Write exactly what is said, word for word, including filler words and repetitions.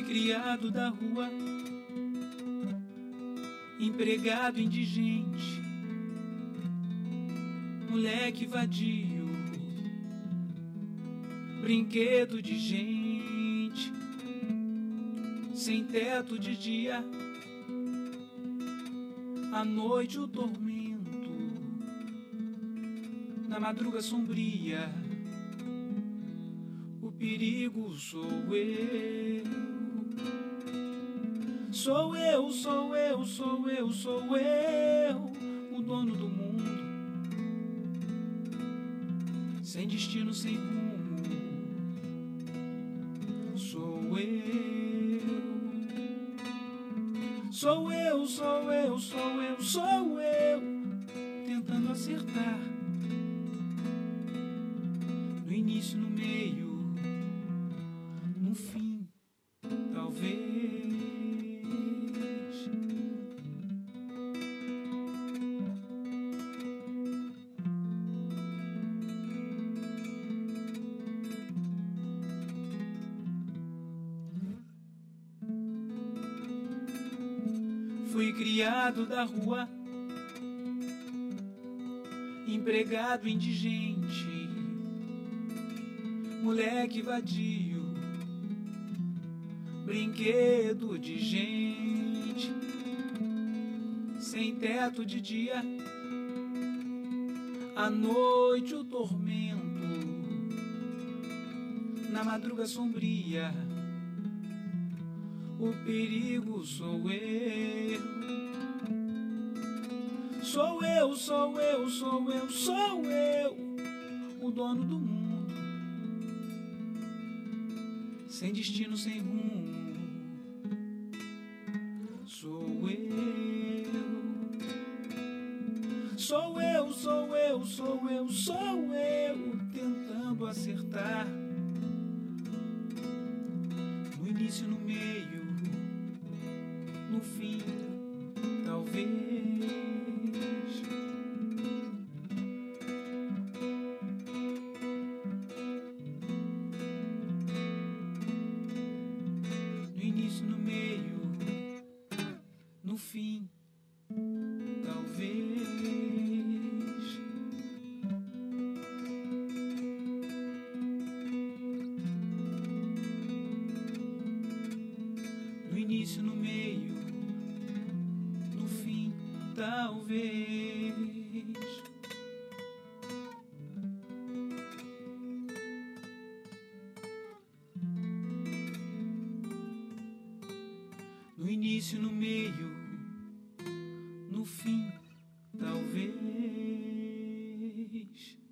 Fui criado da rua, empregado indigente, moleque vadio, brinquedo de gente, sem teto de dia, à noite o tormento, na madruga sombria, o perigo sou eu. Sou eu, sou eu, sou eu, sou eu, o dono do mundo, sem destino, sem rumo. Sou eu, sou eu, sou eu, sou eu, sou eu, tentando acertar, no início, no meio, no fim, talvez. Fui criado da rua, empregado indigente, moleque vadio, brinquedo de gente, sem teto de dia, à noite o tormento, na madruga sombria, o perigo sou eu. Sou eu, sou eu, sou eu, sou eu, o dono do mundo, sem destino, sem rumo. Sou eu, sou eu, sou eu, sou eu, sou eu, tentando acertar, no início, no meio, no fim, talvez. No início, no meio, no fim, talvez. No início, no meio, no fim, talvez. No início, no meio, no fim, talvez.